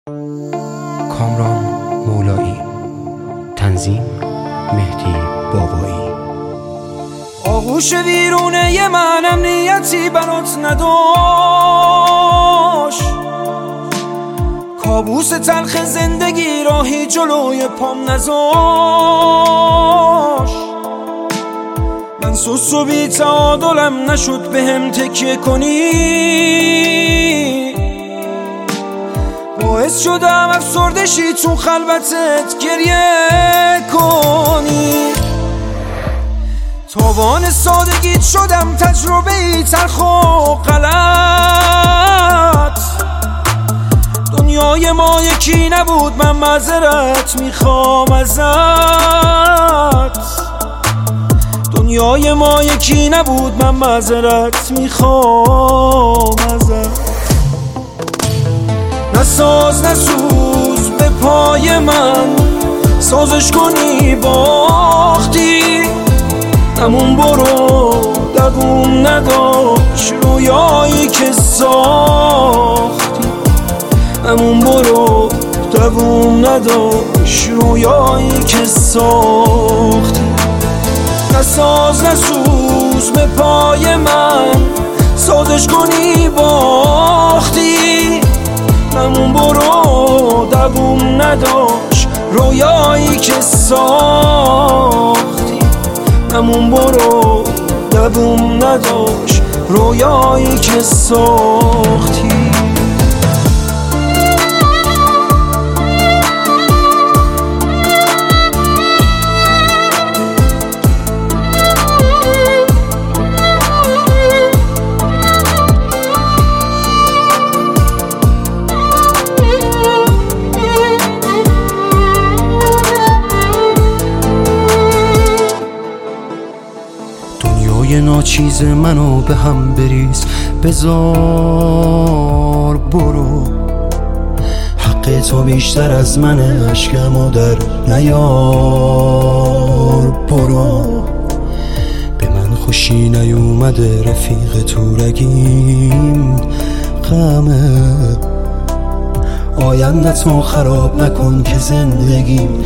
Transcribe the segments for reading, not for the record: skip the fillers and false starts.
کامران مولایی، تنظیم مهدی بابایی. آغوش ویرونه منم نیتی برات نداشت، کابوس تلخ زندگی راهی جلوی پام نذاشت. من سوس و بی تعادلم نشد بهم تکیه کنی، باعث شدم افسردشی تو خلوتت گریه کنی. تاوان سادگیت شدم تجربه‌ای تلخ و غلط. دنیای ما یکی نبود، من معذرت میخوام ازت. دنیای ما یکی نبود، من معذرت میخوام ازت. نساز نسوز به پای من، سازش کنی باختی. همون برو دووم نداشت رویایی که ساختی. همون برو دووم نداشت رویایی که ساختی. نساز نسوز به پای من، سازش کنی باختی. همون برو دووم نداشت رویایی که ساختی. همون برو دووم نداشت رویایی که ساختی. یه ناچیز منو به هم بریز، بذار برو. حق تو بیشتر از منه، عشقمو در نیار برو. به من خوشی نیومده رفیق تو رگیم غمه. آینده‌تو خراب نکن که زندگیم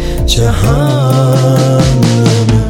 جهنمه.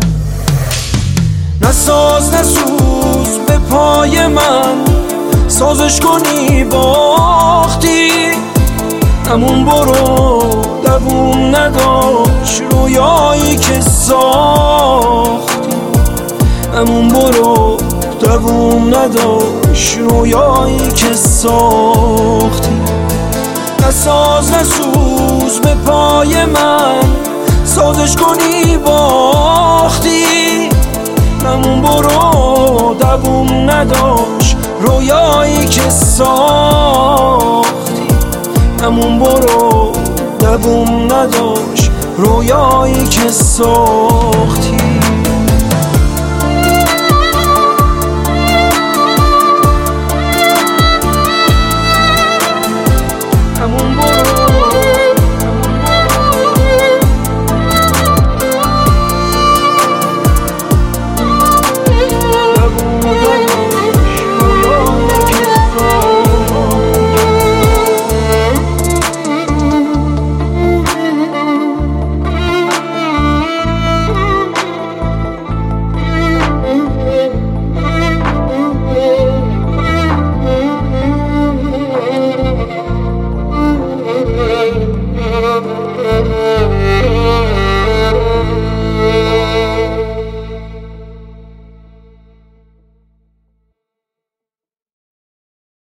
نساز نسوز به پای من، سازش کنی باختی. همون برو دووم نداشت رویایی که ساختی. همون برو دووم نداشت رویایی که ساختی. نساز نسوز به پای من، سازش کنی باختی. همون برو دووم نداشت رویایی که ساختی. همون برو دووم نداشت رویایی که ساختی.